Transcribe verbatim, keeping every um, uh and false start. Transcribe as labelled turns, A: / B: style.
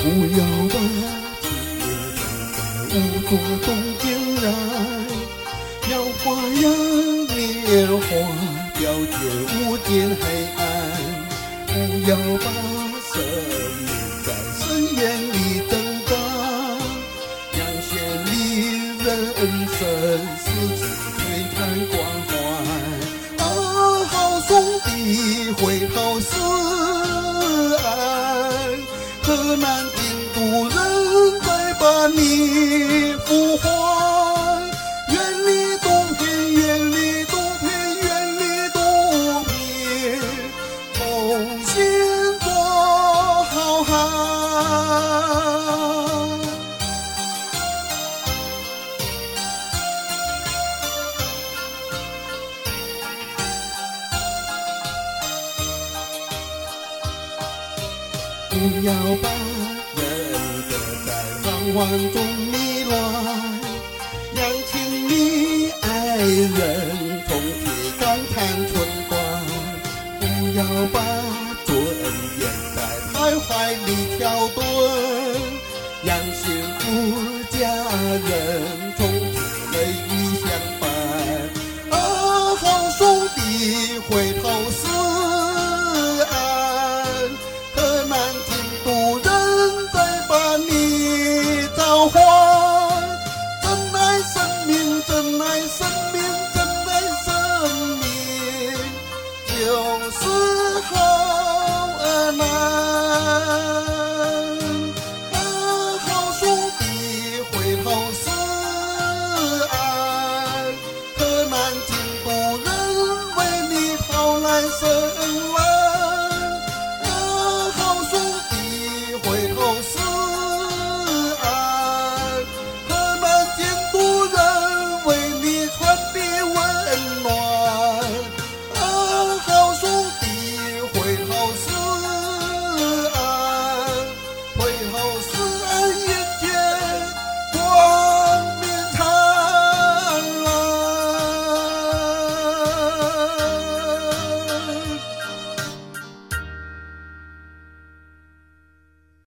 A: 不要把情叶放在无作中点燃，要发扬年华，了解无尽黑暗。不要把生命在深渊里挣扎，让绚丽人生四季璀璨光环。啊，好兄弟，回头是岸，河南京都人再把你呼唤，远离毒品，远离毒品，远离毒品，重新做好汉。不要把人格在慌乱中迷乱，让亲密爱人从体感叹春光。不要把尊严在徘徊里跳动，让幸福